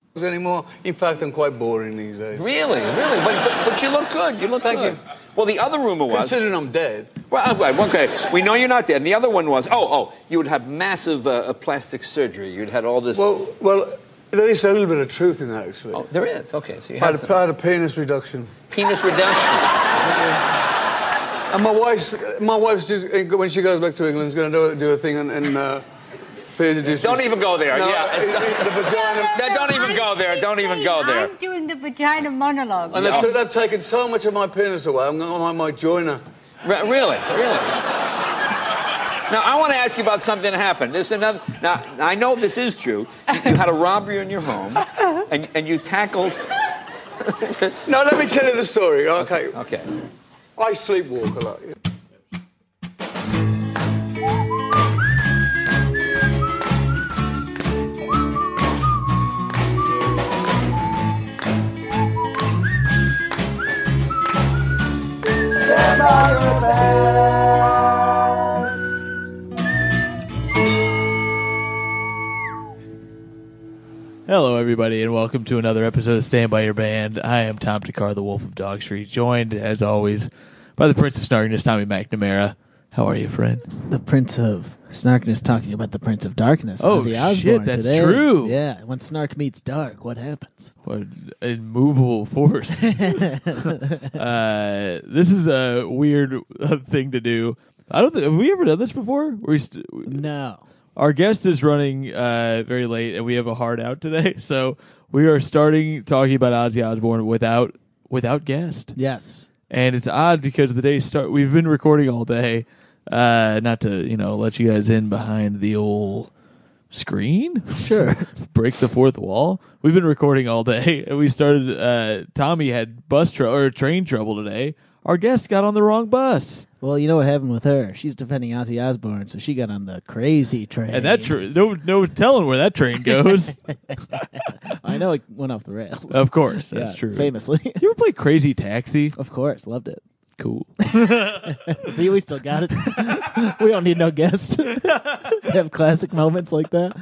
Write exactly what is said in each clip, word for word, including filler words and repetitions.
anymore. In fact, I'm quite boring these days. Really, really, but, but, but you look good. You look Thank good. you. Well, the other rumor was... Considering I'm dead. Well, okay, we know you're not dead. And the other one was, oh, oh, you would have massive uh, plastic surgery. You'd had all this... Well, well, there is a little bit of truth in that, actually. Oh, there is? Okay, so you I had had, some... a, I had a penis reduction. Penis reduction. And my wife's, my wife's just, when she goes back to England, is going to do, do a thing in... in uh, Don't even go there. No, yeah. the vagina. No, don't even go there. Don't even go there. I'm doing the vagina monologue. And they've, t- they've taken so much of my penis away. I'm going on my joiner. Re- really, really. Now I want to ask you about something that happened. There's another. Now I know this is true. You, you had a robbery in your home, and and you tackled. No, let me tell you the story. Okay. Okay. I sleepwalk a lot. Hello, everybody, and welcome to another episode of Stand By Your Band. I am Tom Takar, the Wolf of Dog Street, joined, as always, by the Prince of Snarkiness, Tommy McNamara. How are you, friend? The Prince of Snarkiness talking about the Prince of Darkness. Oh, Ozzy Osbourne shit, that's today. true. Yeah, when Snark meets Dark, what happens? What an immovable force. uh, this is a weird uh, thing to do. I don't think, have we ever done this before? We st- No. Our guest is running uh, very late, and we have a hard out today, so we are starting talking about Ozzy Osbourne without without guest. Yes. And it's odd because the day start. We've been recording all day, uh, not to you know let you guys in behind the old screen. Sure. Break the fourth wall. We've been recording all day, and we started. Uh, Tommy had bus tr- or train trouble today. Our guest got on the wrong bus. Well, you know what happened with her? She's defending Ozzy Osbourne, so she got on the crazy train. And that train, no, no telling where that train goes. I know it went off the rails. Of course, that's Yeah, true. Famously. You ever play Crazy Taxi? Of course, loved it. Cool. See, we still got it. We don't need no guests to have classic moments like that.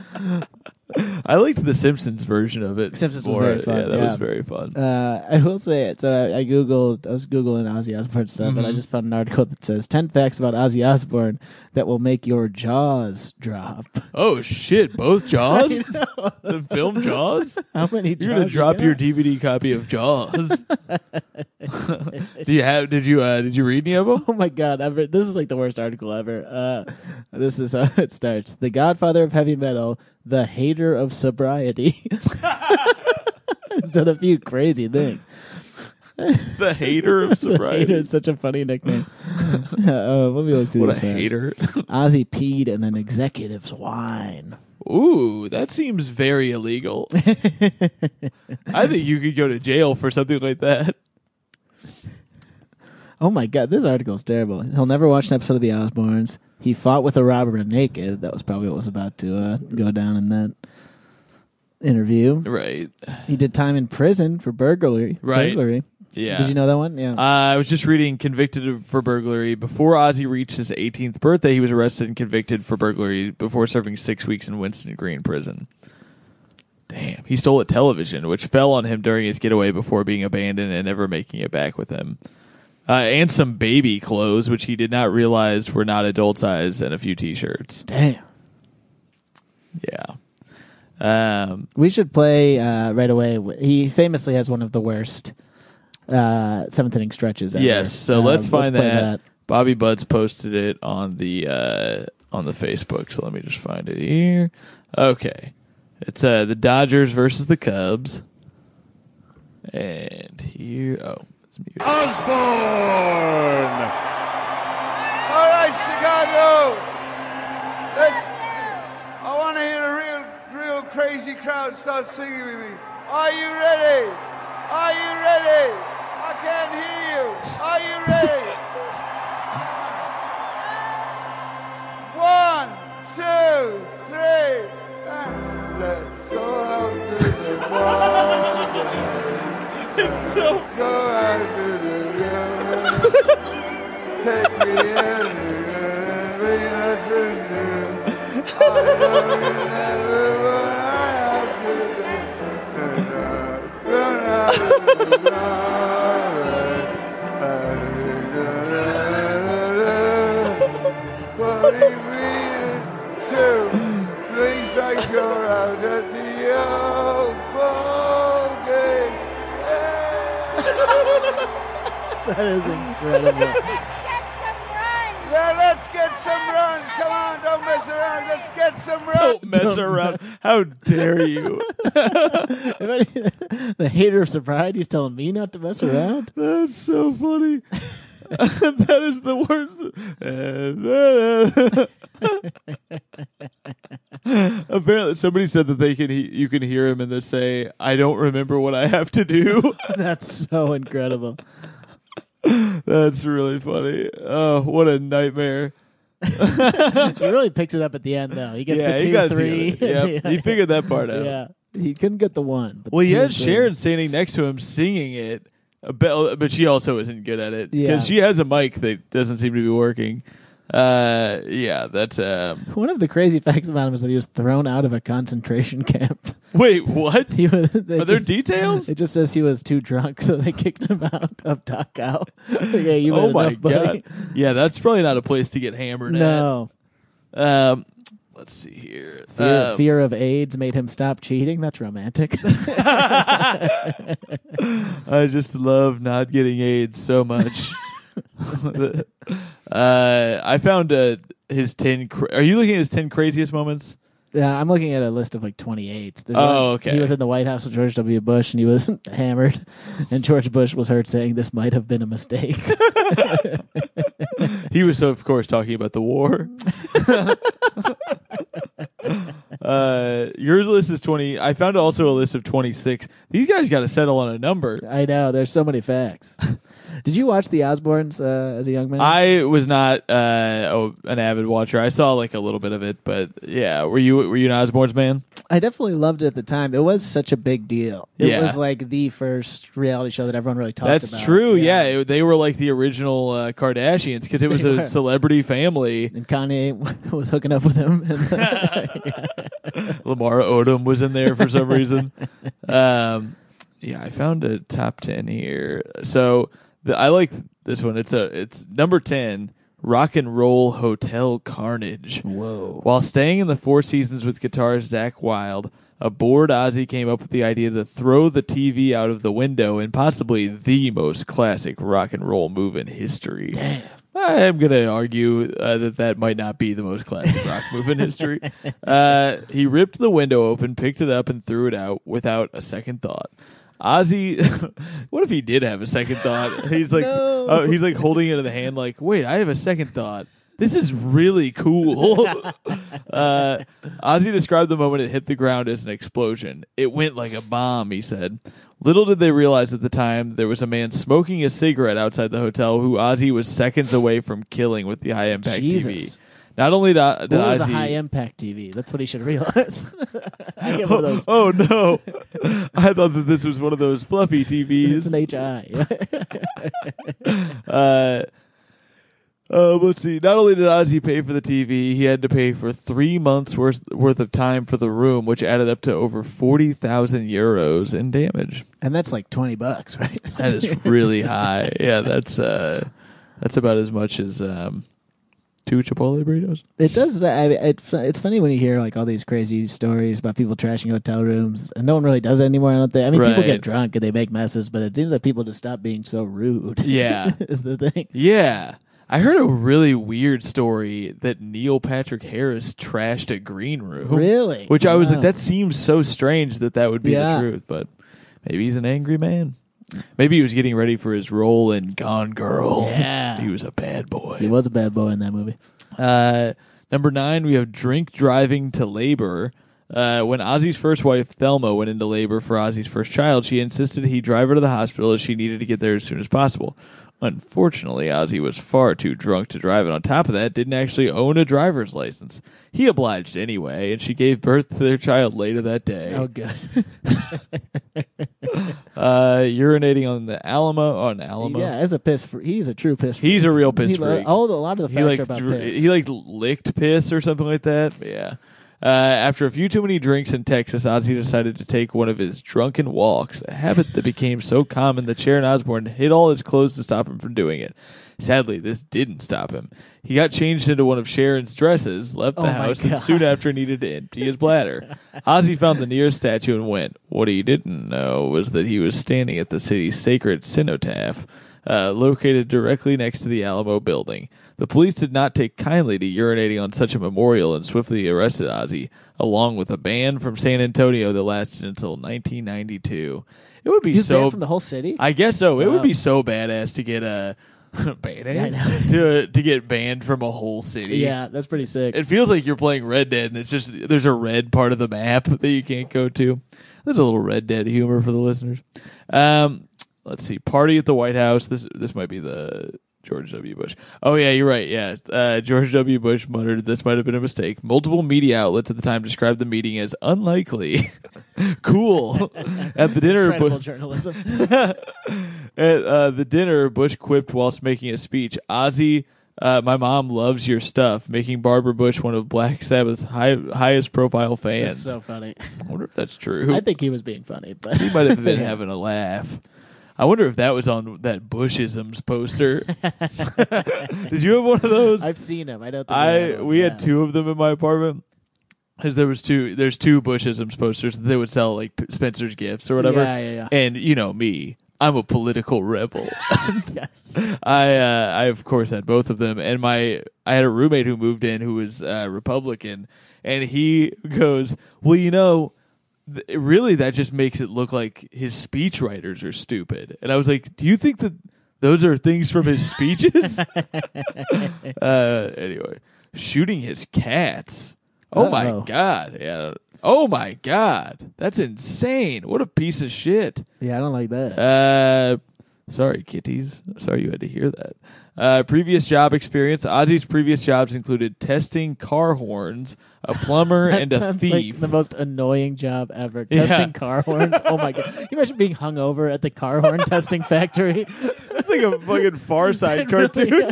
I liked the Simpsons version of it. Simpsons was more. very fun, Yeah, that yeah. was very fun. Uh, I will say it. So I, I googled. I was googling Ozzy Osbourne stuff, Mm-hmm. and I just found an article that says ten facts about Ozzy Osbourne that will make your jaws drop. Oh shit! Both Jaws, the film Jaws. How many? You're gonna Jaws drop you your got? D V D copy of Jaws. Do you have? Did you? Uh, did you read any of them? Oh my god! I've read, this is like the worst article ever. Uh, this is how it starts: the Godfather of heavy metal, the hater of sobriety. It's done a few crazy things. The hater of The sobriety. hater is such a funny nickname. uh, let me look through What a this fast. hater. Ozzy peed in an executive's wine. Ooh, that seems very illegal. I think you could go to jail for something like that. Oh my god, this article is terrible. He'll never watch an episode of The Osbournes. He fought with a robber naked. That was probably what was about to uh, go down in that interview. Right. He did time in prison for burglary. Right. Burglary. Yeah. Did you know that one? Yeah. Uh, I was just reading convicted of- for burglary. Before Ozzy reached his eighteenth birthday, he was arrested and convicted for burglary before serving six weeks in Winston Green prison. Damn. He stole a television, which fell on him during his getaway before being abandoned and never making it back with him. Uh, and some baby clothes, which he did not realize were not adult size, and a few T-shirts. Damn. Yeah. Um, We should play uh, right away. He famously has one of the worst uh, seventh inning stretches ever. yes. So Um, let's find play that. Bobby Buds posted it on the uh, on the Facebook. So let me just find it here. Okay. It's uh, the Dodgers versus the Cubs. And here, oh, it's muted. Osbourne! All right, Chicago. Let's. I want to hear a real, real crazy crowd start singing with me. Are you ready? Are you ready? I can't hear you. Are you ready? One, two, three, and let's go out to the water. It's so Let's go out to the river. Take me in, bring us into. I don't remember what I have to do. Two, three strikes, you're out at the old ball game. That is incredible. Yeah, let's get some runs. Come on, don't mess around. Let's get some runs. Don't mess around. How dare you? The hater of sobriety is telling me not to mess around. That's so funny. That is the worst. Apparently, somebody said that they can. He, you can hear him in the say, "I don't remember what I have to do." That's so incredible. That's really funny. Oh, what a nightmare! He really picks it up at the end, though. He gets Yeah, the he two, got it three. together. Yep, he figured that part out. Yeah, he couldn't get the one. But Well, he two had and three. Sharon standing next to him singing it, but but she also isn't good at it because Yeah. she has a mic that doesn't seem to be working. Uh, yeah, that's um. One of the crazy facts about him is that he was thrown out of a concentration camp. Wait, what? He was, they Are there just- details? It just says he was too drunk, so they kicked him out of Dachau. Yeah, you Oh had my enough, buddy. god! Yeah, that's probably not a place to get hammered No. at. Um, let's see here. Fear, Um, fear of AIDS made him stop cheating. That's romantic. I just love not getting AIDS so much. uh, I found uh, his ten. Cra- Are you looking at his ten craziest moments? Yeah, I'm looking at a list of like twenty-eight. There's Oh, one- okay. He was in the White House with George W. Bush, and he was hammered. And George Bush was heard saying, "This might have been a mistake." He was, so of course, talking about the war. uh, yours list is twenty. I found also a list of twenty-six. These guys got to settle on a number. I know. There's so many facts. Did you watch The Osbournes uh, as a young man? I was not uh, oh, an avid watcher. I saw like a little bit of it, but yeah. Were you were you an Osbournes man? I definitely loved it at the time. It was such a big deal. It Yeah. was like the first reality show that everyone really talked That's about. true. Yeah, it- they were like the original uh, Kardashians because it was They a were. celebrity family. And Kanye was hooking up with him. Lamar Odom was in there for some reason. Um, yeah, I found a top ten here. So the, I like this one. It's a it's number ten. Rock and Roll Hotel Carnage. Whoa. While staying in the Four Seasons with guitarist Zakk Wylde, a bored Ozzy came up with the idea to throw the T V out of the window in possibly the most classic rock and roll move in history. Damn. I am going to argue uh, that that might not be the most classic rock move in history. Uh, he ripped the window open, picked it up, and threw it out without a second thought. Ozzy, what if he did have a second thought? He's like, No. uh, he's like holding it in the hand, like, wait, I have a second thought. This is really cool. uh, Ozzy described the moment it hit the ground as an explosion. It went like a bomb, he said. Little did they realize at the time there was a man smoking a cigarette outside the hotel who Ozzy was seconds away from killing with the high-impact T V. Jesus. Not only did, did What was a Ozzy... high impact T V? That's what he should realize. I get one of those. Oh, no. I thought that this was one of those fluffy T It's Vs. an H I. Uh, uh, let's see. Not only did Ozzy pay for the T V, he had to pay for three months' worth worth of time for the room, which added up to over forty thousand euros in damage. And that's like twenty bucks, right? That is really high. Yeah, that's uh, that's about as much as um, two Chipotle burritos. It does. I, it, it's funny when you hear like all these crazy stories about people trashing hotel rooms, and no one really does it anymore. I don't think. I mean, people Right. get drunk and they make messes, but it seems like people just stop being so rude. Yeah. is the thing. Yeah. I heard a really weird story that Neil Patrick Harris trashed a green room. Really? Which I was Wow. like, that seems so strange that that would be Yeah. the truth, but maybe he's an angry man. Maybe he was getting ready for his role in Gone Girl. Yeah. He was a bad boy. He was a bad boy in that movie. Uh, number nine, we have drink driving to labor. Uh, when Ozzy's first wife, Thelma, went into labor for Ozzy's first child, she insisted he drive her to the hospital as she needed to get there as soon as possible. Unfortunately, Ozzy was far too drunk to drive, and on top of that, didn't actually own a driver's license. He obliged anyway, and she gave birth to their child later that day. Oh, good. Uh, urinating on the Alamo, on Alamo. yeah, as a piss. Fr- he's a true piss. Freak. He's a real piss He lo- freak. all the, a lot of the he facts like are about dr- piss. he like licked piss or something like that. Yeah. Uh, after a few too many drinks in Texas, Ozzy decided to take one of his drunken walks, a habit that became so common that Sharon Osbourne hid all his clothes to stop him from doing it. Sadly, this didn't stop him. He got changed into one of Sharon's dresses, left the Oh my house, and God. soon after needed to empty his bladder. Ozzy found the nearest statue and went. What he didn't know was that he was standing at the city's sacred cenotaph, uh, located directly next to the Alamo building. The police did not take kindly to urinating on such a memorial and swiftly arrested Ozzy, along with a band from San Antonio that lasted until nineteen ninety-two. It would be He was so banned from the whole city? I guess so. It Wow. would be so badass to get a badass I know. to to get banned from a whole city. Yeah, that's pretty sick. It feels like you're playing Red Dead, and it's just there's a red part of the map that you can't go to. There's a little Red Dead humor for the listeners. Um, let's see. Party at the White House. This this might be the George W. Bush. Oh, yeah, you're right. Yeah. Uh, George W. Bush muttered, this might have been a mistake. Multiple media outlets at the time described the meeting as unlikely. Cool. At the dinner, Incredible Bu- journalism. at uh, the dinner, Bush quipped whilst making a speech, Ozzy, uh, my mom loves your stuff, making Barbara Bush one of Black Sabbath's high, highest profile fans. That's so funny. I wonder if that's true. I think he was being funny, but He might have been Yeah. having a laugh. I wonder if that was on that Bushisms poster. Did you have one of those? I've seen him. I don't think I I have one. we Yeah. had two of them in my apartment because there was two. There's two Bushisms posters that they would sell like P- Spencer's Gifts or whatever. Yeah, yeah, yeah. And you know me, I'm a political rebel. Yes. I uh, I of course had both of them, and my I had a roommate who moved in who was uh, Republican, and he goes, well, you know. Th- really, that just makes it look like his speechwriters are stupid. And I was like, do you think that those are things from his speeches? uh, anyway, shooting his cats. Oh, my Uh-oh. God. Yeah. Oh, my God. That's insane. What a piece of shit. Yeah, I don't like that. Uh, sorry, kitties. Sorry you had to hear that. Uh, previous job experience. Ozzy's previous jobs included testing car horns, a plumber, That and a sounds thief. like the most annoying job ever. Yeah. Testing car horns. Oh my god! Can you imagine being hungover at the car horn testing factory? It's like a fucking Far Side cartoon.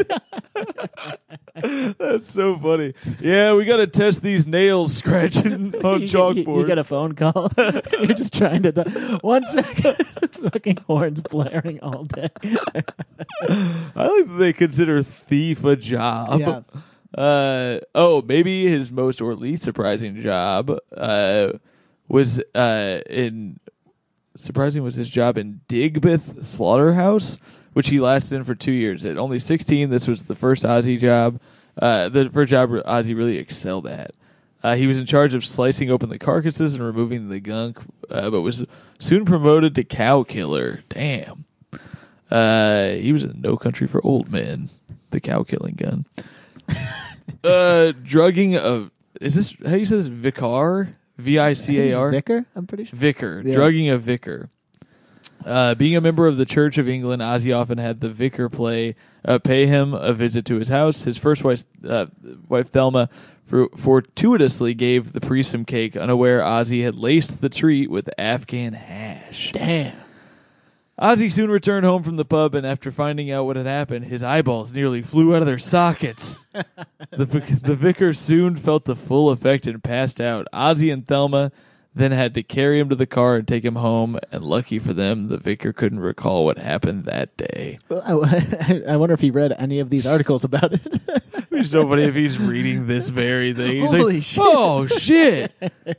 That's so funny. Yeah, we got to test these nails scratching on you, chalkboard. You, you get a phone call. You're just trying to. Do- One second. Fucking horns blaring all day. I like that they consider thief a job. Yeah. Uh, oh, maybe his most or least surprising job uh, was uh, in. Surprising was his job in Digbeth Slaughterhouse, which he lasted in for two years. At only sixteen, this was the first Ozzy job, uh, the first job Ozzy really excelled at. Uh, he was in charge of slicing open the carcasses and removing the gunk, uh, but was soon promoted to cow killer. Damn. Uh, he was in No Country for Old Men, the cow killing gun. uh, drugging of is this how you say this? Vicar, V I C A R. Vicar. I'm pretty sure. Vicar, Yeah. drugging a vicar. Uh, being a member of the Church of England, Ozzy often had the vicar play uh, pay him a visit to his house. His first wife, uh, wife Thelma, for, fortuitously gave the priest some cake, unaware Ozzy had laced the treat with Afghan hash. Damn. Ozzy soon returned home from the pub, and after finding out what had happened, his eyeballs nearly flew out of their sockets. the, vic- the vicar soon felt the full effect and passed out. Ozzy and Thelma then had to carry him to the car and take him home, and lucky for them, the vicar couldn't recall what happened that day. I, I wonder if he read any of these articles about it. It'd be so funny if he's reading this very thing. He's Holy like, shit. oh, shit.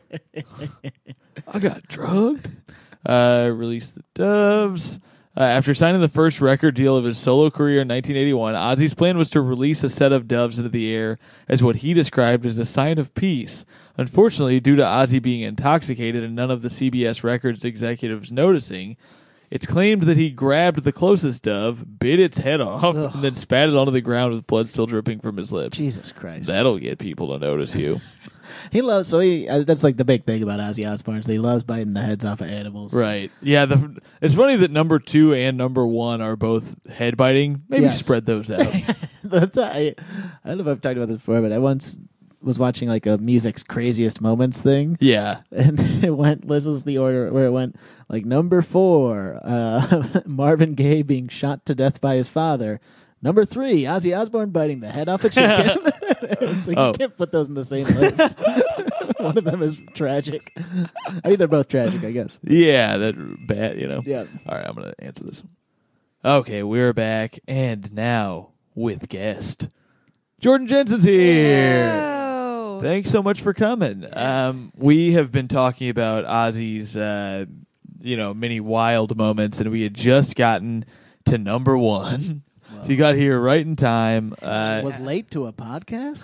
I got drugged. Uh, released the Doves. Uh, after signing the first record deal of his solo career in nineteen eighty-one, Ozzy's plan was to release a set of doves into the air as what he described as a sign of peace. Unfortunately, due to Ozzy being intoxicated and none of the C B S Records executives noticing, it's claimed that he grabbed the closest dove, bit its head off, Ugh. and then spat it onto the ground with blood still dripping from his lips. Jesus Christ. That'll get people to notice you. He loves, so he, uh, that's like the big thing about Ozzy Osbourne, is that he loves biting the heads off of animals. Right. Yeah, the, it's funny that number two and number one are both head biting. Maybe Yes. spread those out. That's, I, I don't know if I've talked about this before, but I once was watching like a music's craziest moments thing. Yeah. And it went, this was the order where it went, like number four, uh, Marvin Gaye being shot to death by his father. Number three, Ozzy Osbourne biting the head off a chicken. It's like, Oh. you can't put those in the same list. One of them is tragic. I mean, they're both tragic, I guess. Yeah, that bad, you know. Yeah. All right, I'm going to answer this. Okay, we're back, and now with guest. Jordan Jensen's here. Hello. Thanks so much for coming. Um, we have been talking about Ozzy's, uh, you know, many wild moments, and we had just gotten to number one. So you got here right in time. Uh, Was late to a podcast?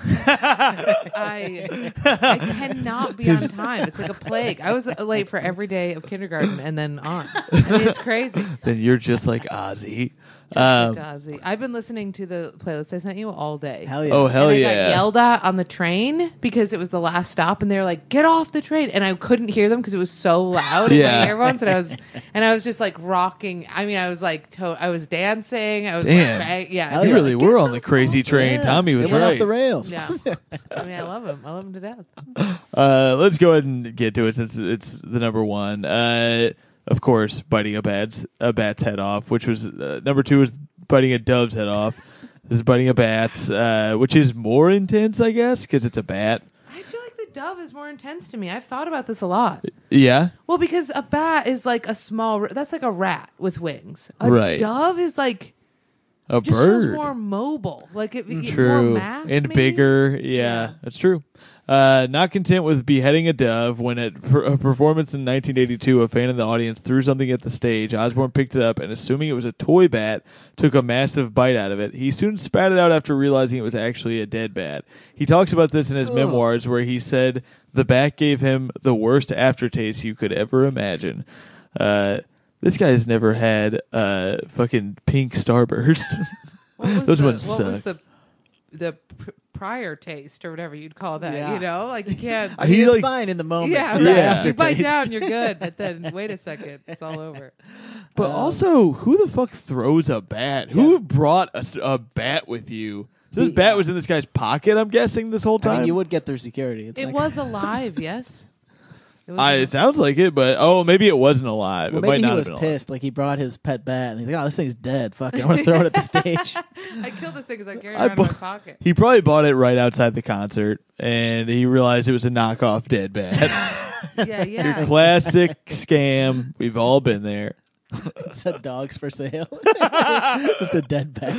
I I cannot be on time. It's like a plague. I was late for every day of kindergarten and then on. I mean, it's crazy. then you're just like Ozzy. Just Um, like Ozzy. I've been listening to the playlist I sent you all day. Hell yeah. oh, hell and I yeah. got yelled at on the train because it was the last stop, and they were like, "Get off the train!" And I couldn't hear them because it was so loud in Yeah. my earphones, and I was, and I was just like rocking. I mean, I was like, to- I was dancing. I was Damn. like, bang- yeah, Hell You yeah. really were on the crazy train. Yeah. Tommy was It went right. off the rails. yeah. I mean, I love him. I love him to death. Uh, let's go ahead and get to it since it's the number one. Uh, of course, biting a bat's a bat's head off, which was uh, number two is biting a dove's head off. This is biting a bat's, uh, which is more intense, I guess, because it's a bat. I feel like the dove is more intense to me. I've thought about this a lot. Yeah, Well, because a bat is like a small. That's like a rat with wings. A Right. dove is like a just feels bird. more mobile. Like it, it True. more mass and maybe? bigger. Yeah, Yeah. that's true. Uh, not content with beheading a dove, when at per- a performance in nineteen eighty-two, a fan in the audience threw something at the stage. Osborne picked it up and, assuming it was a toy bat, took a massive bite out of it. He soon spat it out after realizing it was actually a dead bat. He talks about this in his memoirs, where he said the bat gave him the worst aftertaste you could ever imagine. Uh, this guy has never had uh, fucking pink starburst. What was Those the, ones What was suck. the the pr- prior taste or whatever you'd call that? Yeah. You know, like you can't. I mean, He, it's like- fine in the moment. yeah, but right. the Yeah. You bite aftertaste- down, you're good, but then wait a second, it's all over. But also, who the fuck throws a bat? Who brought a, s- a bat with you? This He- bat was in this guy's pocket, I'm guessing, this whole I time? mean, you would get through security. It's It like, was alive, yes. It was I, alive. it sounds like it, but oh, maybe it wasn't alive. Well, it might maybe not he have was been pissed. Like he brought his pet bat, and he's like, "Oh, this thing's dead. Fuck it, I want to throw it at the stage." I killed this thing because I carried it I around in my bu- pocket. alive. He probably bought it right outside the concert, and he realized it was a knockoff dead bat. Yeah, yeah. Your classic scam. We've all been there. It said "dogs for sale." Just a dead bat.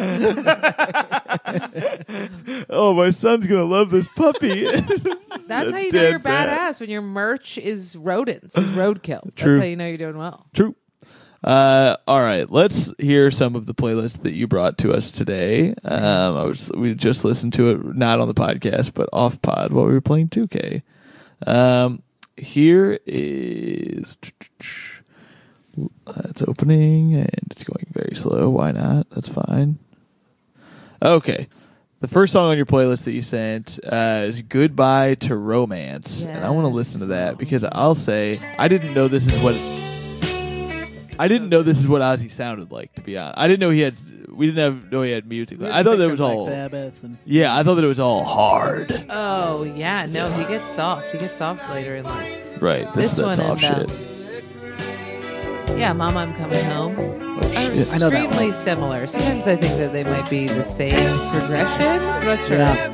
Oh, my son's gonna love this puppy. That's A how you know dead you're bat. badass, when your merch is rodents, is roadkill. True. That's how you know you're doing well. True. Uh, all right, let's hear some of the playlists that you brought to us today. Um, I was we just listened to it, not on the podcast, but off pod while we were playing two K. Um, here is uh, it's opening and it's going very slow. Why not? That's fine. Okay. The first song on your playlist that you sent uh, is "Goodbye to Romance," and I want to Yes. listen to that because I'll say I didn't know this is what I didn't know this is what Ozzy sounded like. To be honest, I didn't know he had. We didn't have know he had music. I thought that was Black all. Sabbath and Yeah, I thought that it was all hard. Oh, yeah. No, he gets soft. He gets soft later in life. Right. This, This that's one off and, shit. uh, Yeah, Mama, I'm Coming Home. Oh, Are shit. I know that extremely similar. Sometimes I think that they might be the same progression. I'm not sure. yeah.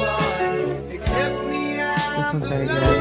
This one's very good.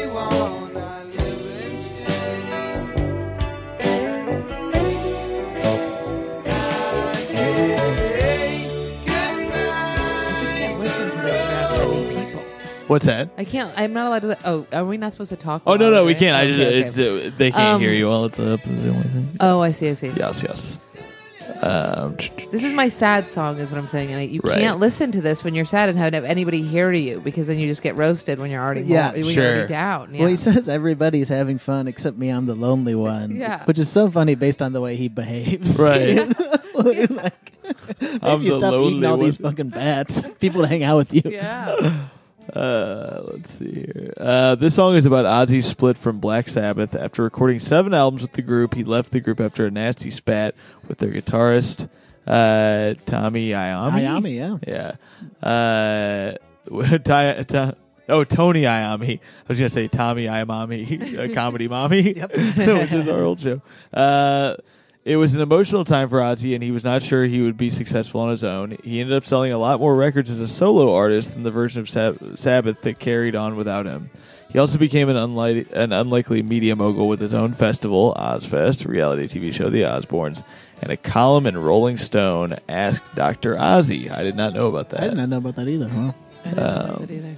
I just can't listen to this around many people. What's that? I can't. I'm not allowed to. Oh, are we not supposed to talk? Oh no, while no, we're we in? can't. I just Okay, it's okay. uh, they can't Um, hear you while it's up. Is the only thing. Oh, I see. I see. Yes, yes. Um, This is my sad song, is what I'm saying, and I, you Right. can't listen to this when you're sad and have anybody here to you, because then you just get roasted when you're already Yeah, when you're sure. already down. Yeah. Well, he says everybody's having fun except me. I'm the lonely one. Yeah. Which is so funny based on the way he behaves. right. like, I'm maybe you the stopped eating lonely all these one. fucking bats. People to hang out with you. yeah. Uh, let's see here. Uh, this song is about Ozzy's split from Black Sabbath. After recording seven albums with the group, he left the group after a nasty spat with their guitarist, uh, Tommy Iommi. Iommi, yeah. Yeah. Uh, Ty, Ty, oh, Tony Iommi. I was going to say Tommy Iommi, a comedy mommy, which is our old show. Uh, it was an emotional time for Ozzy, and he was not sure he would be successful on his own. He ended up selling a lot more records as a solo artist than the version of Sab- Sabbath that carried on without him. He also became an, unlike, an unlikely media mogul with his own festival, Ozfest, reality T V show The Osbournes, and a column in Rolling Stone, Ask Doctor Ozzy. I did not know about that. I did not know about that either. Huh? I didn't know about that either.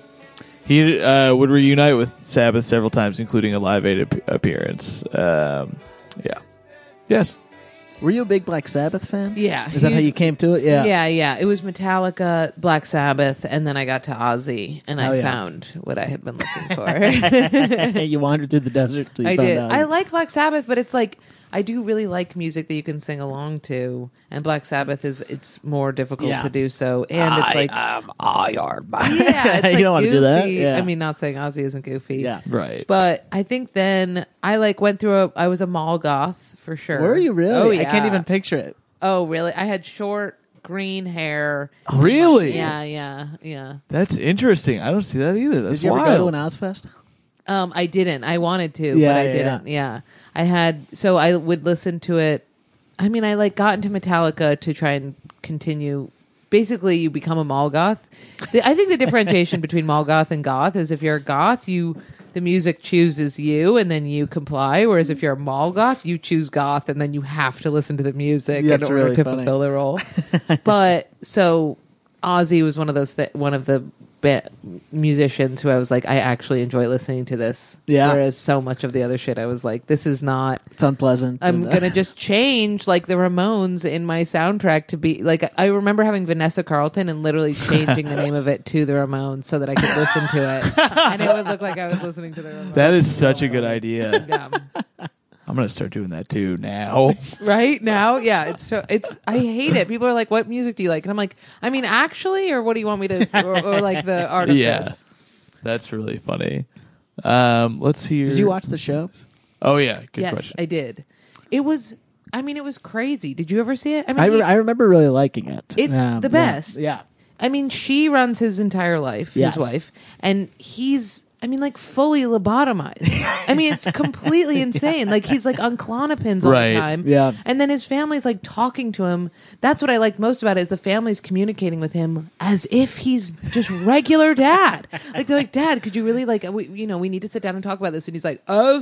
He uh, would reunite with Sabbath several times, including a Live Aid ap- appearance. Um, yeah. Yes. Were you a big Black Sabbath fan? Yeah. Is that how you came to it? Yeah. Yeah, yeah. It was Metallica, Black Sabbath, and then I got to Ozzy, and Oh, I yeah. found what I had been looking for. You wandered through the desert till you I found did. out. I like Black Sabbath, but it's like I do really like music that you can sing along to, and Black Sabbath is it's more difficult Yeah. to do so, and it's like am Iron Man. yeah, it's You like don't wanna do that? goofy. Yeah. I mean, not saying Ozzy isn't goofy, Yeah. Right. but I think then I like went through a. I was a mall goth for sure. Were you really? Oh yeah. I can't even picture it. Oh really? I had short green hair. Really? Yeah, yeah, yeah. That's interesting. I don't see that either. That's Did you wild. ever go to an Ozfest? Um, I didn't. I wanted to, Yeah, but I yeah, didn't. Yeah. I had so I would listen to it. I mean, I like got into Metallica to try and continue. Basically, you become a mall goth. The, I think the differentiation between mall goth and goth is if you're a goth, you the music chooses you and then you comply. Whereas if you're a mall goth, you choose goth and then you have to listen to the music Yeah, in that's order really to funny. fulfill the role. But so Ozzy was one of those th- one of the ba- musicians who I was like, I actually enjoy listening to this. Yeah. Whereas so much of the other shit, I was like, this is not. It's unpleasant. I'm and, uh, gonna just change like the Ramones in my soundtrack to be like. I remember having Vanessa Carlton and literally changing the name of it to the Ramones so that I could listen to it, and it would look like I was listening to the Ramones. That is such a good idea. Yeah. I'm going to start doing that too now. Right now, yeah, it's so it's. I hate it. People are like, "What music do you like?" And I'm like, "I mean, actually, or what do you want me to, or, or like the art of Yeah. this?" That's really funny. Um, let's hear. Did you watch the show? Oh, yeah. Good yes, question. I did. It was. I mean, it was crazy. Did you ever see it? I mean, I, re- he- I remember really liking it. It's Um, the yeah. best. Yeah. I mean, she runs his entire life, Yes. his wife, and he's, I mean, like fully lobotomized. I mean, it's completely insane. Like he's like on Klonopins all Right. the time. Yeah. And then his family's like talking to him. That's what I liked most about it is the family's communicating with him as if he's just regular dad. Like they're like, Dad, could you really like, we, you know, we need to sit down and talk about this. And he's like, oh,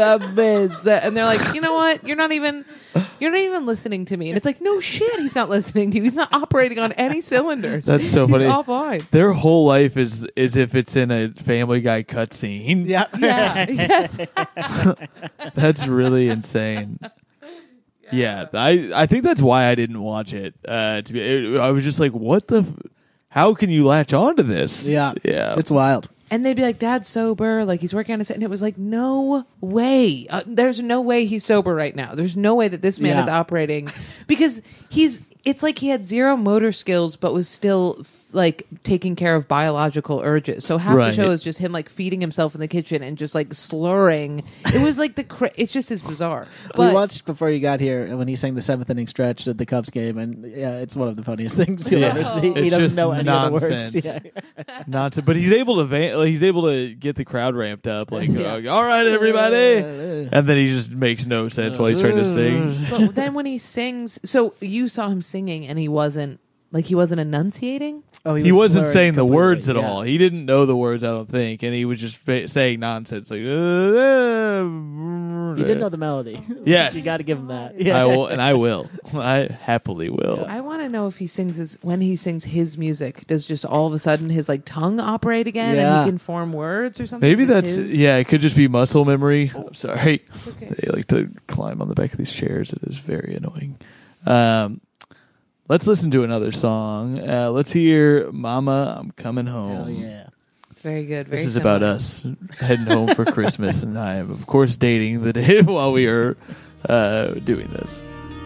and they're like, you know what? You're not even, you're not even listening to me. And it's like, no shit, he's not listening to you. He's not operating on any cylinders. That's so He's funny. all fine. Their whole life is as if it's in a Family Guy cutscene. Yeah. Yeah. yes. That's really insane. Yeah, I I think that's why I didn't watch it. Uh, to be, it, I was just like, what the? F- how can you latch on to this? Yeah. yeah. It's wild. And they'd be like, Dad's sober. Like, he's working on his... And it was like, no way. Uh, there's no way he's sober right now. There's no way that this man Yeah. is operating. Because he's... It's like he had zero motor skills, but was still f- like taking care of biological urges. So half Right. the show is just him like feeding himself in the kitchen and just like slurring. It was like the cra- it's just as bizarre. But we watched before you got here when he sang the seventh inning stretch at the Cubs game, and yeah, it's one of the funniest things you'll Yeah. ever see. It's he doesn't just know any of the nonsense. words. Yeah. Not to, but he's able to va- like, he's able to get the crowd ramped up. Like, uh, all right, everybody, and then he just makes no sense while he's trying to sing. but then when he sings, so you saw him singing and he wasn't like he wasn't enunciating. Oh, He was wasn't slurring saying the completely. words at Yeah. all. He didn't know the words, I don't think, and he was just fa- saying nonsense. Like, uh, He did know the melody. Yes. you got to give him that. I Yeah. will, and I will. I happily will. I want to know if he sings his when he sings his music. Does just all of a sudden his like tongue operate again Yeah. and he can form words or something? Maybe with that's his- yeah. It could just be muscle memory. I'm sorry. okay. They like to climb on the back of these chairs. It is very annoying. Um, let's listen to another song. Uh, let's hear "Mama, I'm Coming Home." Hell yeah. It's very good. Very This is similar. about us heading home for Christmas, and I am, of course, dating the day while we are uh, doing this.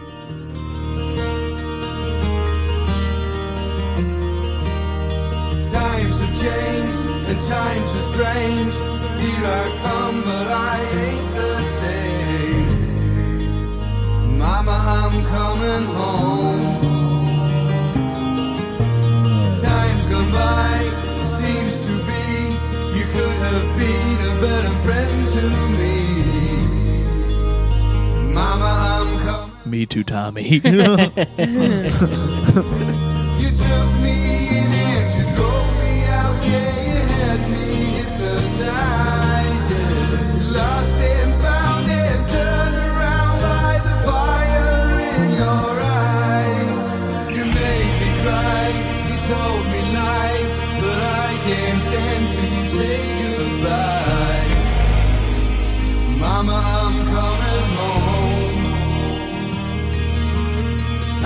Times have changed and times are strange. Here I come, but I ain't the same. Mama, I'm coming home. Time's gone by, it seems to be. You could have been a better friend to me. Mama, I'm coming. Me too, Tommy. You took me in and you drove me out, yeah, you had me hypnotized.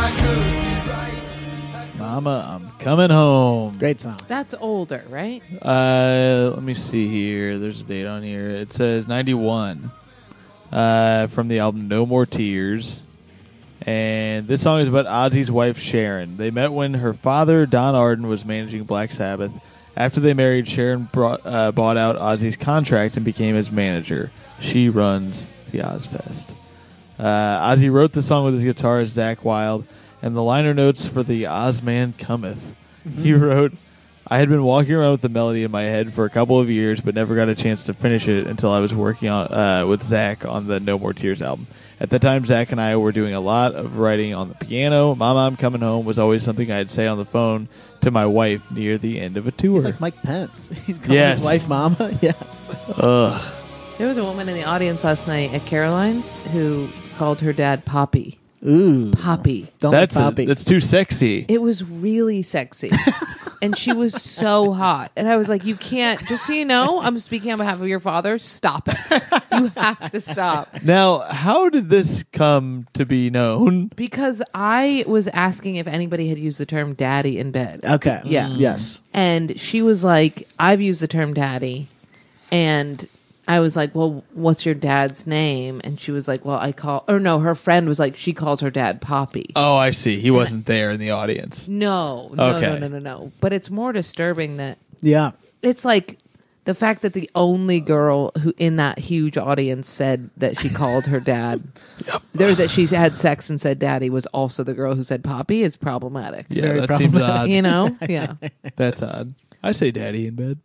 Mama, I'm coming home. Great song. That's older, right? Uh, let me see here. There's a date on here. It says ninety-one uh, from the album No More Tears. And this song is about Ozzy's wife, Sharon. They met when her father, Don Arden, was managing Black Sabbath. After they married, Sharon brought, uh, bought out Ozzy's contract and became his manager. She runs the Ozfest. Uh, Ozzy wrote the song with his guitarist, Zakk Wylde, and the liner notes for the Ozman Cometh. Mm-hmm. He wrote, I had been walking around with the melody in my head for a couple of years, but never got a chance to finish it until I was working on uh, with Zakk on the No More Tears album. At the time, Zakk and I were doing a lot of writing on the piano. Mama, I'm coming home was always something I'd say on the phone to my wife near the end of a tour. He's like Mike Pence. He's calling Yes. his wife Mama. Yeah. Ugh. There was a woman in the audience last night at Caroline's who called her dad Poppy. Ooh. Poppy. Don't That's, like a, Poppy. that's too sexy. It was really sexy. And she was so hot. And I was like, you can't, just so you know, I'm speaking on behalf of your father. Stop it. You have to stop. Now, how did this come to be known? Because I was asking if anybody had used the term daddy in bed. Okay. Yeah. Yes. And she was like, I've used the term daddy. And I was like, well, what's your dad's name? And she was like, well, I call, or no, her friend was like, she calls her dad Poppy. Oh, I see. He wasn't there in the audience. No, no, Okay. no, no, no, no. But it's more disturbing that Yeah. it's like the fact that the only girl who in that huge audience said that she called her dad, there that she had sex and said daddy, was also the girl who said Poppy is problematic. Yeah, Very that seems odd. You know? Yeah. That's odd. I say daddy in bed.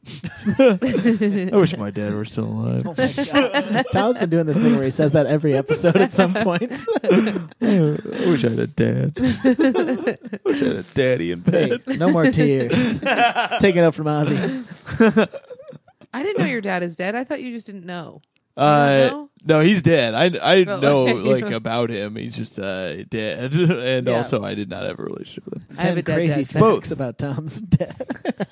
I wish my dad were still alive. Tom's been doing this thing where he says that every episode at some point. I wish I had a dad. I wish I had a daddy in bed. Hey, no more tears. Take it up from Ozzy. I didn't know your dad is dead. I thought you just didn't know. Uh, know? no, he's dead. I, I Oh, know okay. like about him. He's just uh, dead, and Yeah. also I did not have a relationship with him. I have a Ten dead crazy dad. facts Both. about Tom's dad.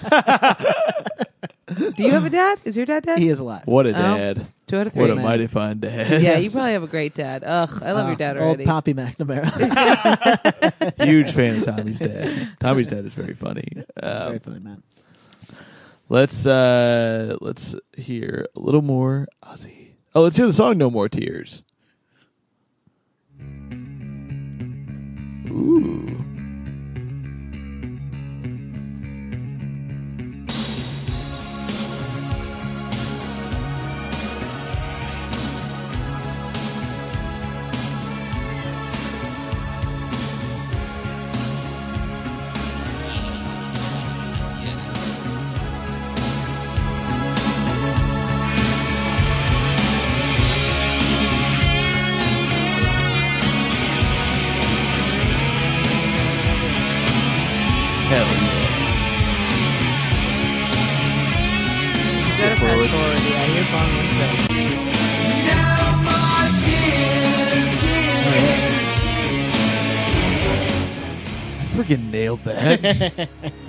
Do you have a dad? Is your dad dead? He is alive. What a Oh. dad! Two out of three. What a man. mighty fine dad! Yeah, you Yes. probably have a great dad. Ugh, I love Oh, your dad old already. Poppy McNamara. Huge fan of Tommy's dad. Tommy's dad is very funny. Um, Very funny, man. Let's uh let's hear a little more Ozzy. Oh, let's hear the song "No More Tears." Ooh. Hell yeah. You gotta fast forward. Yeah, here's long intro. I freaking nailed that.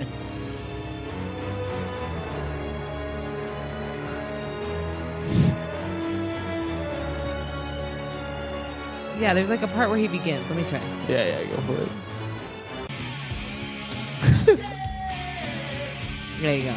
Yeah, there's like a part where he begins. Let me try. yeah, yeah, go for it. There you go.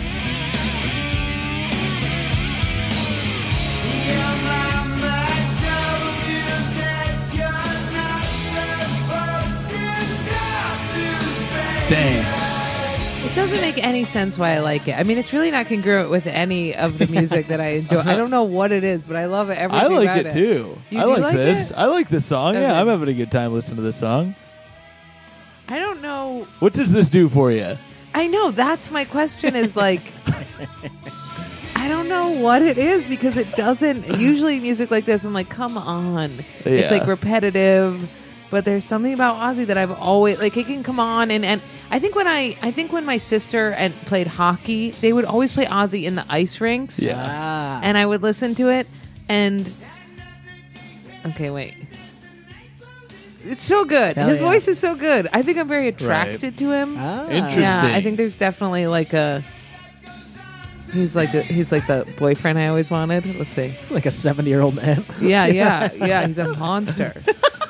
Damn. It doesn't make any sense why I like it. I mean, it's really not congruent with any of the music that I enjoy. I don't know what it is, but I love it. I Everything like about it too. You I do like, like this. it? I like this song. Okay. Yeah, I'm having a good time listening to this song. I don't know. What does this do for you? I know that's my question. Is like, I don't know what it is because it doesn't. Usually, music like this, I'm like, come on. It's Yeah. like repetitive, but there's something about Ozzy that I've always like. It can come on and and I think when I I think when my sister and played hockey, they would always play Ozzy in the ice rinks. Yeah. Ah. And I would listen to it, and okay, wait. It's so good. Hell His yeah. voice is so good. I think I'm very attracted to him. Ah. Interesting. Yeah, I think there's definitely like a. He's like a, he's like the boyfriend I always wanted. Let's see. Like a seventy-year-old man. Yeah, yeah, yeah. He's a monster.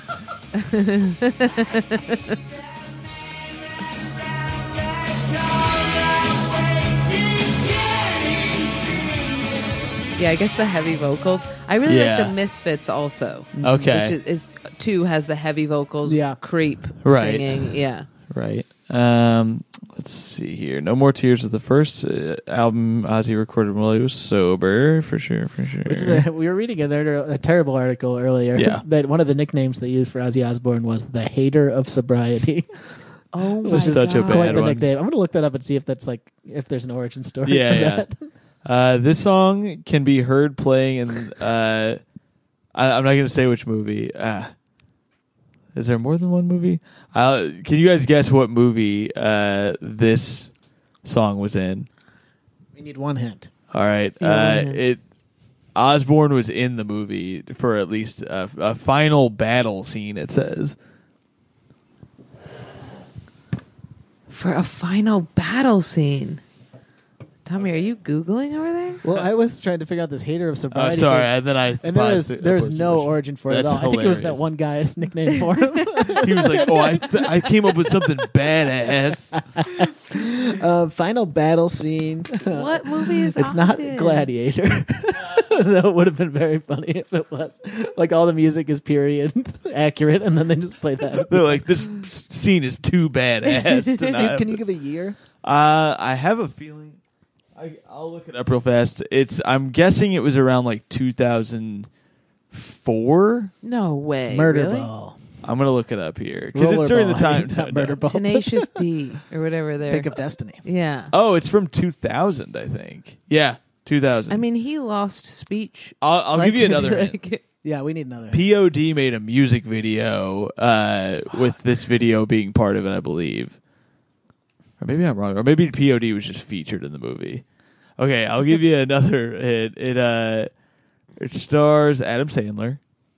Yeah, I guess the heavy vocals. I really Yeah. like the Misfits also. Okay. Which is, is two has the heavy vocals. Yeah. Creep Right. singing. Yeah. Right. Um, let's see here. No More Tears is the first uh, album Ozzy recorded while he was sober, for sure, for sure. Which is a, we were reading an, a terrible article earlier. Yeah. That one of the nicknames they used for Ozzy Osbourne was the hater of sobriety. Oh my Which is such a God. bad Quite the one. nickname. I'm going to look that up and see if that's like if there's an origin story. Yeah, for yeah. that. Uh, this song can be heard playing in. Uh, I, I'm not going to say which movie. Uh, is there more than one movie? Uh, can you guys guess what movie uh, this song was in? We need one hint. All right. Yeah, uh, one hint. it Osborne was in the movie for at least a, a final battle scene. It says. For a final battle scene. Tommy, are you Googling over there? Well, I was trying to figure out this hater of Oh, sobriety. sorry. thing. And then I. And there was, paused it, there's of course, no which- origin for it at That's all. I think it was that hilarious. one guy's nickname for him. He was like, "Oh, I th- I came up with something badass." uh, final battle scene. What movie is It's not Ozzy in? Gladiator. That would have been very funny if it was. Like all the music is period accurate, and then they just play that. They're like, "This scene is too badass." To not have Can you this. give a year? Uh, I have a feeling. I, I'll look it up real fast. It's. I'm guessing it was around like two thousand four. No way. Murder really? Ball. I'm gonna look it up here because it's during the Rollerball, time. not no, no. Murder Ball. Tenacious D or whatever they're. Pick of Destiny. Yeah. Oh, it's from two thousand, I think. Yeah, two thousand. I mean, he lost speech. I'll, I'll like- give you another hint. like- Yeah, we need another. P O D made a music video uh, with this video being part of it, I believe. Or maybe I'm wrong. Or maybe P O D was just featured in the movie. Okay, I'll give you another hint. It uh, it stars Adam Sandler.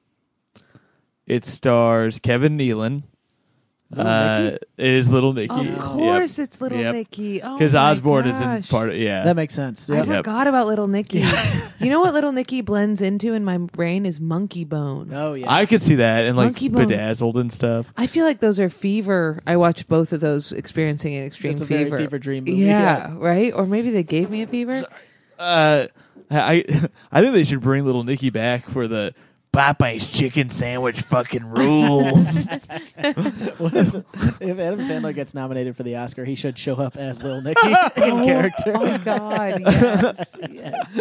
It stars Kevin Nealon. Little Uh, Nicky? it is Little Nicky. Of course, it's Little Yep. Nicky. Oh, Because my Osborne is in gosh. part of yeah. That makes sense. I Yeah. Yep. forgot about Little Nicky. You know what Little Nicky blends into in my brain is Monkey Bone. Oh yeah. I could see that and like Monkey Bone. Bedazzled and stuff. I feel like those are fever. I watched both of those experiencing an extreme That's a very fever. fever dream movie, Yeah, yeah. right? Or maybe they gave me a fever. Uh, I I think they should bring Little Nicky back for the Popeye's chicken sandwich fucking rules. What if, if Adam Sandler gets nominated for the Oscar, he should show up as Little Nicky in character. Oh God, yes, yes.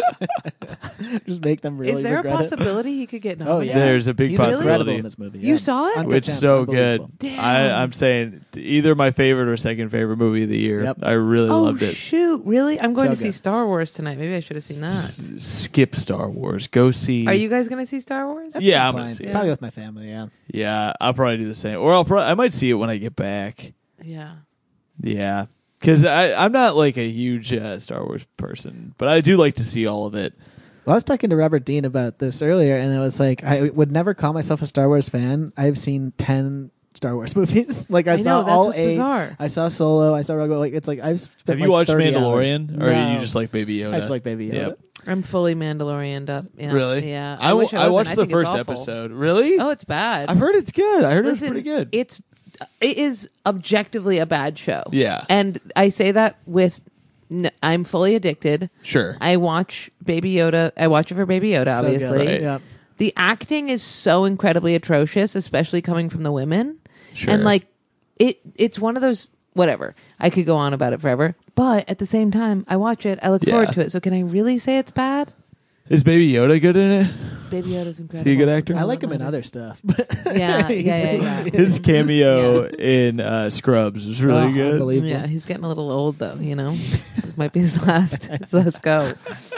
Just make them really Is there a regret it. possibility he could get Oh nominated? yeah, There's a big He's possibility. incredible in this movie. You yeah. saw it? Uncut Which Gems, so good. unbelievable. Damn. I, I'm saying either my favorite or second favorite movie of the year. Yep. I really Oh loved it. shoot! Really? I'm going So to see good. Star Wars tonight. Maybe I should have seen that. S- skip Star Wars. Go see. Are you guys going to see Star Wars? Yeah, I'm Fine. gonna see it. Probably with my family. Yeah. Yeah, I'll probably do the same, or I'll probably I might see it when I get back. Yeah. Yeah, because I'm not like a huge uh, Star Wars person, but I do like to see all of it. Well, I was talking to Robert Dean about this earlier, and it was like I would never call myself a Star Wars fan. I've seen ten Star Wars movies. Like I, I saw know, that's all what's eight. bizarre. I saw Solo. I saw Rogue One. Like it's like I've spent Have you like watched thirty Mandalorian, hours. or No. you just like Baby Yoda? I just like Baby Yoda. Yep. I'm fully Mandalorian up. Yeah. Really? Yeah. I, w- wish I wasn't. watched I the think it's first awful. episode. Really? Oh, it's bad. I've heard it's good. I heard Listen, it's pretty good. It's it is objectively a bad show. Yeah. And I say that with n- I'm fully addicted. Sure. I watch Baby Yoda. I watch it for Baby Yoda, So good. obviously. Right. Yep. The acting is so incredibly atrocious, especially coming from the women. Sure. And like it it's one of those whatever. I could go on about it forever. But at the same time, I watch it. I look Yeah. forward to it. So can I really say it's bad? Is Baby Yoda good in it? Baby Yoda's incredible. Is he a good actor? That's I all like that him in matters. other stuff. But Yeah, yeah, yeah, yeah. His cameo in uh, Scrubs was really Oh, good. unbelievable. Yeah, he's getting a little old though, you know. This might be his last his last go.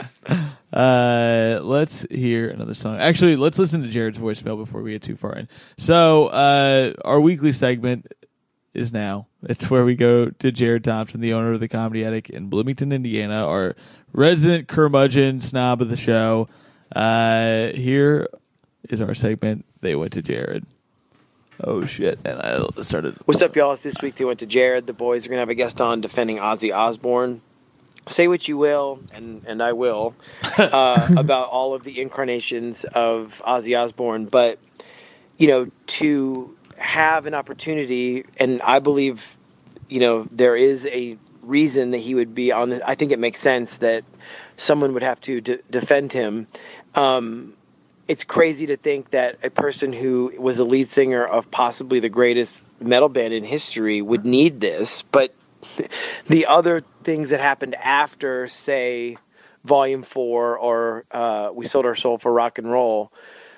Uh, let's hear another song. Actually, let's listen to Jared's voicemail before we get too far in. So, uh, our weekly segment is now. It's where we go to Jared Thompson, the owner of the Comedy Attic in Bloomington, Indiana, our resident curmudgeon snob of the show. Uh, here is our segment. They went to Jared. Oh shit! And I started. What's up, y'all? It's This Week They Went to Jared. The boys are going to have a guest on defending Ozzy Osbourne. Say what you will, and, and I will, uh, about all of the incarnations of Ozzy Osbourne. But, you know, to have an opportunity, and I believe, you know, there is a reason that he would be on the, I think it makes sense that someone would have to d- defend him. Um, it's crazy to think that a person who was the lead singer of possibly the greatest metal band in history would need this, but the other things that happened after, say, Volume Four or uh, We Sold Our Soul for Rock and Roll,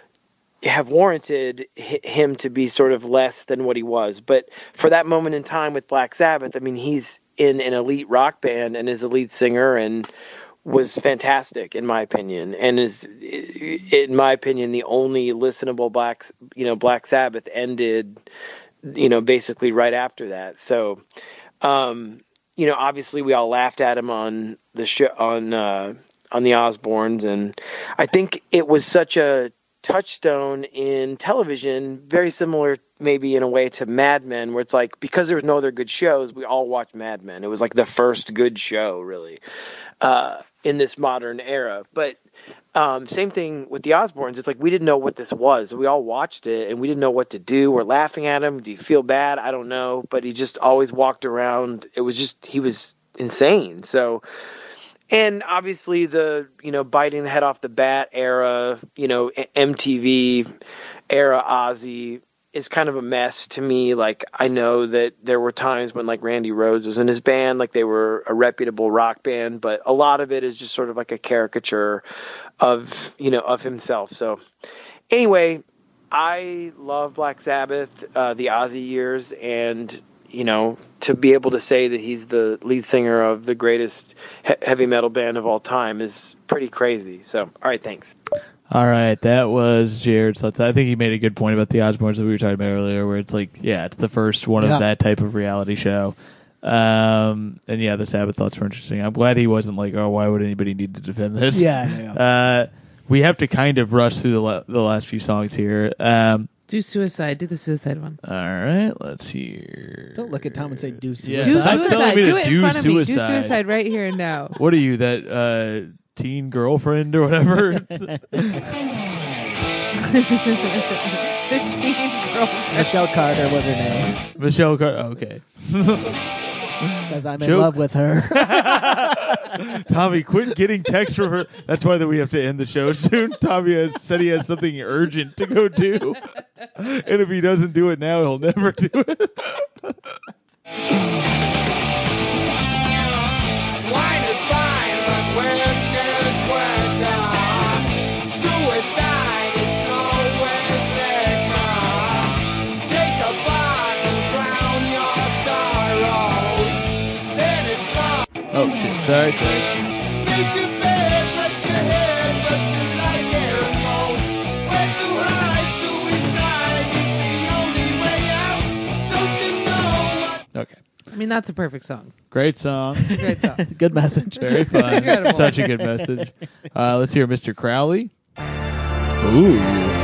have warranted him to be sort of less than what he was. But for that moment in time with Black Sabbath, I mean, he's in an elite rock band and is the lead singer and was fantastic in my opinion, and is, in my opinion, the only listenable Black, you know, Black Sabbath ended, you know, basically right after that. So, um, you know, obviously we all laughed at him on the show, on uh, on the Osbournes, and I think it was such a touchstone in television, very similar maybe in a way to Mad Men, where it's like, because there was no other good shows, we all watched Mad Men. It was like the first good show, really, uh, in this modern era. But um, same thing with the Osbournes. It's like we didn't know what this was. We all watched it, and we didn't know what to do. We're laughing at him. Do you feel bad? I don't know. But he just always walked around. It was just, he was insane. So... And obviously the, you know, biting the head off the bat era, you know, M T V era Ozzy is kind of a mess to me. Like, I know that there were times when, like, Randy Rhoads was in his band, like they were a reputable rock band, but a lot of it is just sort of like a caricature of, you know, of himself. So anyway, I love Black Sabbath, uh, the Ozzy years, and you know, to be able to say that he's the lead singer of the greatest he- heavy metal band of all time is pretty crazy. So, all right, thanks. All right, that was Jared's thoughts. I think he made a good point about the Osbournes that we were talking about earlier, where it's like, yeah, it's the first one Yeah. of that type of reality show. Um, and yeah, the Sabbath thoughts were interesting. I'm glad he wasn't like, oh, why would anybody need to defend this? Yeah, yeah, yeah. Uh, we have to kind of rush through the, la- the last few songs here. Um, Do suicide. Do the suicide one. all right, let's hear. Don't look at Tom and say do Yeah, Do suicide. stop suicide. telling me to do it in do front of me. Do suicide. suicide right here and now. What are you, that uh, teen girlfriend or whatever? The teen girl. Michelle Carter was her name Michelle Carter. Okay. because I'm in Joke. love with her. Tommy, quit getting texts from her. That's why that we have to end the show soon. Tommy has said he has something urgent to go do. And if he doesn't do it now, he'll never do it. Wine is fine, but whiskey's quicker. Suicide is slow with liquor. Take a bottle, drown your sorrows. Then it falls. Oh, shit. Sorry, sorry. Make your bed, rest your head, but you like it most. Where to hide? Suicide is the only way out. Don't you know what? Okay. I mean, that's a perfect song. Great song. Great song. Good message. Very fun. Incredible. Such a good message. Uh, let's hear Mister Crowley. Ooh.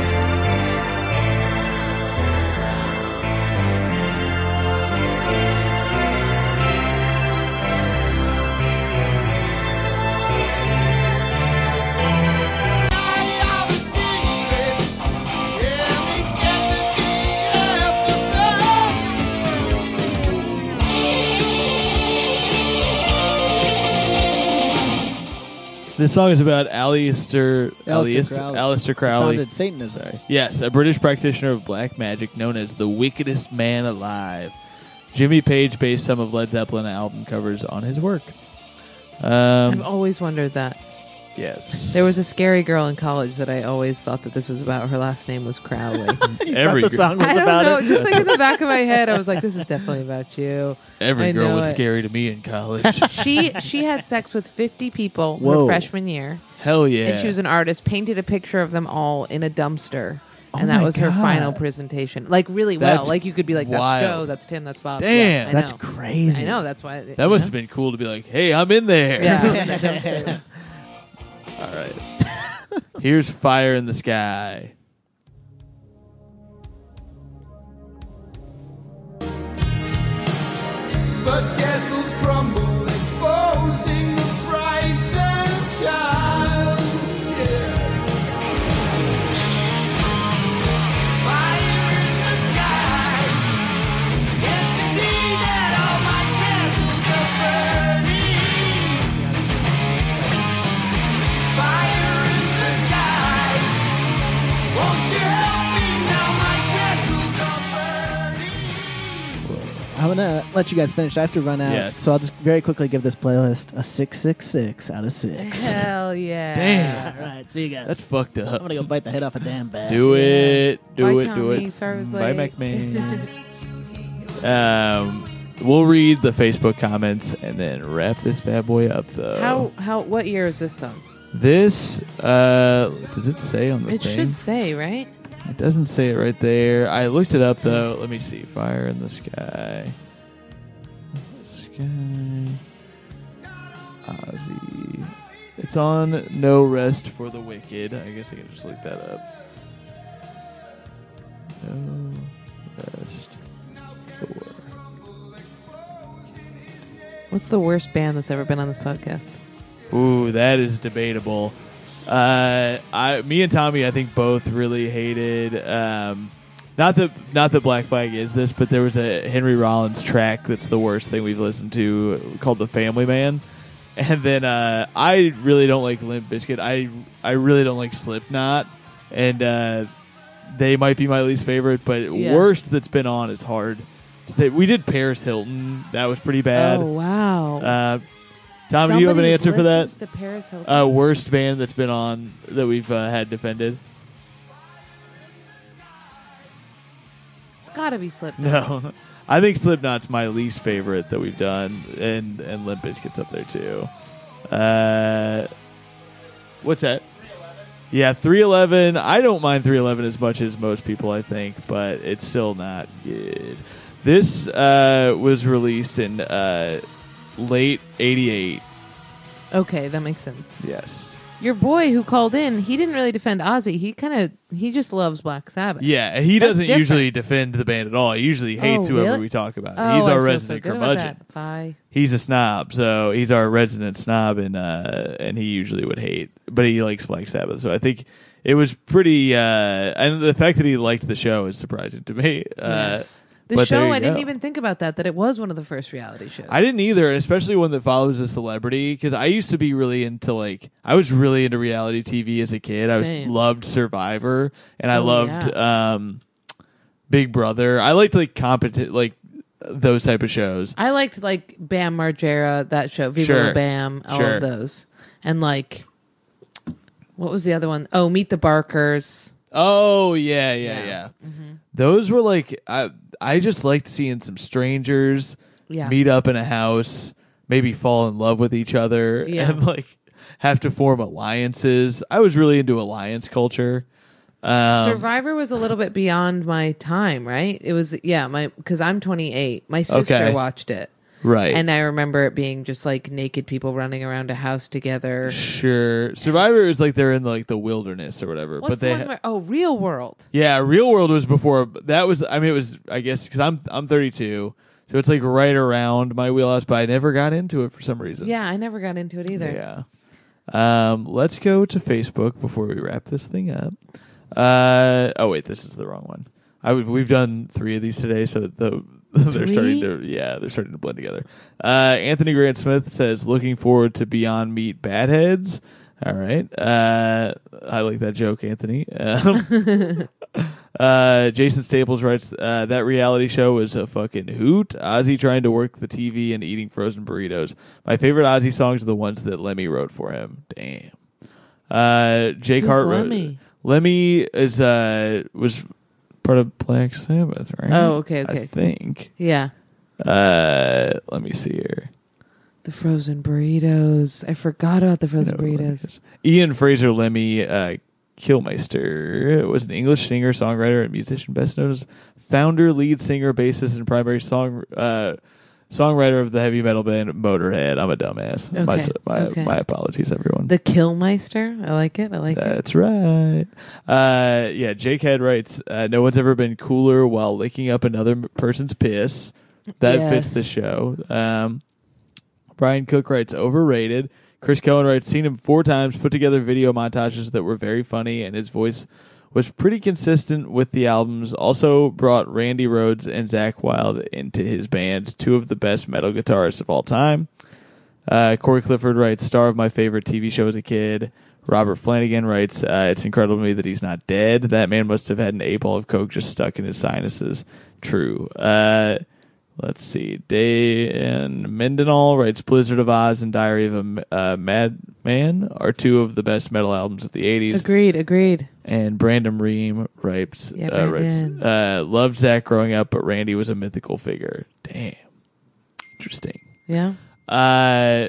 This song is about Aleister Aleister Aleister Crowley. Aleister Crowley. Founded Satanism. Sorry. Yes, a British practitioner of black magic known as the wickedest man alive. Jimmy Page based some of Led Zeppelin album covers on his work. I've Um, always wondered that. yes. There was a scary girl in college that I always thought that this was about. Her last name was Crowley. every the gr- song was I don't about know. it. Just like in the back of my head, I was like, "This is definitely about you." every I girl know was it. scary to me in college. She she had sex with fifty people Whoa. her freshman year, Hell yeah. and she was an artist. Painted a picture of them all in a dumpster, Oh and that my was her God. final presentation. Like really well. That's Like you could be like, "That's wild. Joe. That's Tim. That's Bob." Damn. Yeah, I That's know. crazy. I know. That's why. that must have been cool to be like, hey, I'm in there. Yeah, in the dumpster. All right. Here's Fire in the Sky. But castles crumble, exposing the frightened child. Yeah. Fire in the sky. I'm gonna let you guys finish. I have to run out, Yes. so I'll just very quickly give this playlist a six six six out of six. Hell yeah. Damn. All right, see you guys. That's fucked I'm up. gonna go bite the head off a damn bat. Do it. Do Bye, it. Do Tommy. it. Sorry I was Bye, late. McMahon. um, we'll read the Facebook comments and then wrap this bad boy up, though. How how what year is this song? This, uh, does it say on the It thing? should say, right? It doesn't say it right there. I looked it up, though. Let me see. Fire in the Sky. Sky. Ozzy. It's on No Rest for the Wicked. I guess I can just look that up. No Rest for... What's the worst band that's ever been on this podcast? Ooh, that is debatable. Uh, I, me and Tommy, I think both really hated. Um, not that not that Black Flag is this, but there was a Henry Rollins track that's the worst thing we've listened to called "The Family Man," and then uh, I really don't like Limp Bizkit. I I really don't like Slipknot, and uh, they might be my least favorite. But Yeah. worst that's been on is hard to say. We did Paris Hilton. That was pretty bad. Oh wow. Uh, Tom, do you have an Somebody answer for that? listens to Paris Hilton. Uh, worst band that's been on that we've uh, had defended? It's got to be Slipknot. No, I think Slipknot's my least favorite that we've done, and and Limp Bizkit's up there too. Uh, what's that? Yeah, three eleven. I don't mind three eleven as much as most people, I think, but it's still not good. This uh, was released in uh, late eighty-eight. Okay, that makes sense. Yes. Your boy who called in, he didn't really defend Ozzy. He kind of he just loves Black Sabbath. Yeah, and he That's doesn't different. usually defend the band at all. He usually hates Oh, whoever really? we talk about. Oh, He's I our feel resident so good about curmudgeon. that. Bye. He's a snob, so he's our resident snob, and uh, and he usually would hate, but he likes Black Sabbath. So I think it was pretty, uh, and the fact that he liked the show is surprising to me. Uh, Yes. The but there show, you I didn't go. even think about that, that it was one of the first reality shows. I didn't either, and especially one that follows a celebrity, because I used to be really into, like, I was really into reality T V as a kid. I was Same. loved Survivor, and I Oh, loved um, Big Brother. I liked, like, competent, like, those type of shows. I liked like Bam Margera, that show, Viva Sure. La Bam, all Sure. of those. And like, what was the other one? Oh, Meet the Barkers. Oh, yeah, yeah, Yeah. yeah. Mm-hmm. Those were, like, I, I just liked seeing some strangers Yeah. meet up in a house, maybe fall in love with each other, Yeah. and, like, have to form alliances. I was really into alliance culture. Um, Survivor was a little bit beyond my time, right? It was, yeah, my because I'm twenty-eight. My sister Okay. watched it. Right. And I remember it being just like naked people running around a house together. Sure. Survivor is like they're in like the wilderness or whatever. What's but they the one where, oh, Real World. Yeah, Real World was before. That was I mean it was I guess cuz I'm I'm thirty-two. So it's like right around my wheelhouse, but I never got into it for some reason. Yeah, I never got into it either. Yeah. Um let's go to Facebook before we wrap this thing up. Uh oh wait, this is the wrong one. I w- we've done three of these today, so the they're Three? starting to yeah they're starting to blend together. Uh, Anthony Grant Smith says looking forward to Beyond Meat Badheads. All right, uh, I like that joke, Anthony. Um, uh, Jason Staples writes uh, that reality show was a fucking hoot. Ozzy trying to work the T V and eating frozen burritos. My favorite Ozzy songs are the ones that Lemmy wrote for him. Damn. Uh, Jake Who's Hart wrote- Lemmy? Lemmy is uh was part of Black Sabbath, right? Oh, okay, okay. I think. Yeah. Uh, let me see here. The frozen burritos. I forgot about the frozen No, burritos. Ian Fraser Lemmy uh, Kilmeister was an English singer, songwriter, and musician, best known as founder, lead singer, bassist, and primary song uh, songwriter of the heavy metal band Motorhead. I'm a dumbass. My, Okay, my, okay. my apologies, everyone. The Killmeister. I like it. I like it. That's right. Uh, yeah, Jake Head writes, uh, no one's ever been cooler while licking up another m- person's piss. That Yes. fits the show. Um, Brian Cook writes, overrated. Chris Cohen writes, seen him four times, put together video montages that were very funny, and his voice was pretty consistent with the albums. Also brought Randy Rhoads and Zakk Wylde into his band, two of the best metal guitarists of all time. Uh, Corey Clifford writes, star of my favorite T V show as a kid. Robert Flanagan writes, uh, it's incredible to me that he's not dead. That man must have had an eight ball of coke just stuck in his sinuses. True. Uh, Let's see. Dan Mendenhall writes Blizzard of Oz and Diary of a uh, Madman are two of the best metal albums of the eighties. Agreed, agreed. And Brandon Ream writes, Yeah, uh, writes Brandon. uh, loved Zach growing up, but Randy was a mythical figure. Damn. Interesting. Yeah. Uh,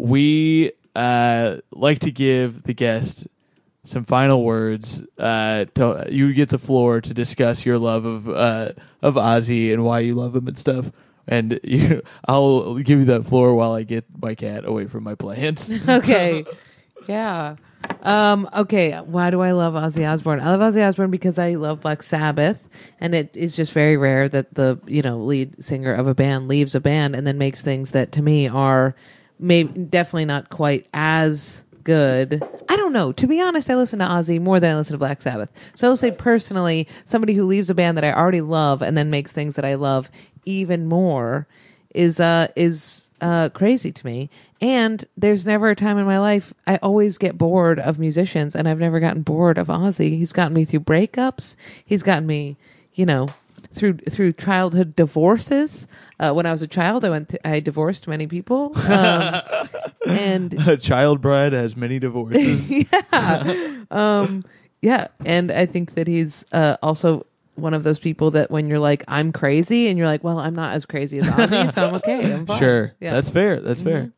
we uh, like to give the guest some final words. Uh, to, you get the floor to discuss your love of uh, of Ozzy and why you love him and stuff. And you, I'll give you that floor while I get my cat away from my plants. Okay. Yeah. Um, okay. Why do I love Ozzy Osbourne? I love Ozzy Osbourne because I love Black Sabbath, and it is just very rare that the you know lead singer of a band leaves a band and then makes things that to me are maybe definitely not quite as good. I don't know. To be honest, I listen to Ozzy more than I listen to Black Sabbath. So I'll say personally, somebody who leaves a band that I already love and then makes things that I love even more is uh is uh crazy to me. And there's never a time in my life I always get bored of musicians, and I've never gotten bored of Ozzy. He's gotten me through breakups. He's gotten me, you know, through through childhood divorces. Uh, when I was a child, I went to, I divorced many people. Um, and A child bride has many divorces. yeah, um, yeah, and I think that he's uh, also one of those people that when you're like, I'm crazy, and you're like, well, I'm not as crazy as Ozzy, so I'm okay. I'm fine. Sure. Yeah. That's fair. That's fair.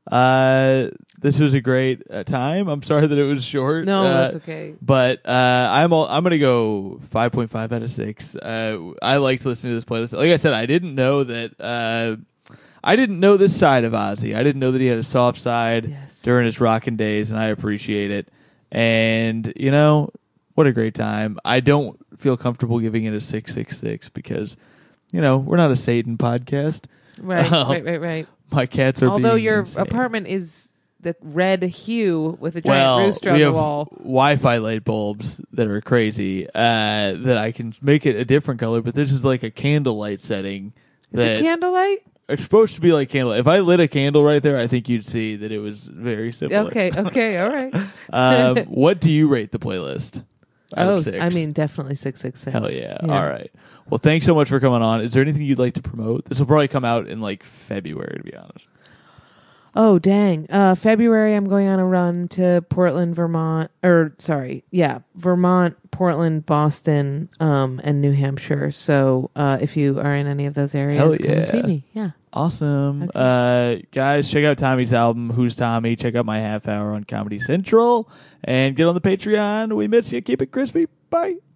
Uh, this was a great uh, time. I'm sorry that it was short. No, uh, that's okay. But uh, I'm all, I'm gonna go five point five out of six. Uh, I liked listening to this playlist. Like I said, I didn't know that. Uh, I didn't know this side of Ozzy. I didn't know that he had a soft side Yes. during his rockin' days, and I appreciate it. And you know, what a great time. I don't feel comfortable giving it a six six six because, you know, we're not a Satan podcast. Right, Um, right, right, right. My cats are. Although being your insane. apartment is the red hue with a giant well, rooster on we the have wall. Wi-Fi light bulbs that are crazy. Uh, that I can make it a different color, but this is like a candlelight setting. Is that it candlelight? It's supposed to be like candle. If I lit a candle right there, I think you'd see that it was very similar. Okay, okay, all right. um, what do you rate the playlist? Out Oh, of six? I mean, definitely six six six. Hell yeah. All right. Well, thanks so much for coming on. Is there anything you'd like to promote? This will probably come out in like February, to be honest. Oh, dang. Uh, February, I'm going on a run to Portland, Vermont. Or, sorry, yeah, Vermont, Portland, Boston, um, and New Hampshire. So uh, if you are in any of those areas, Hell come and yeah. see me. Yeah. Awesome. Uh, guys, check out Tommy's album, Who's Tommy? Check out my half hour on Comedy Central. And get on the Patreon. We miss you. Keep it crispy. Bye.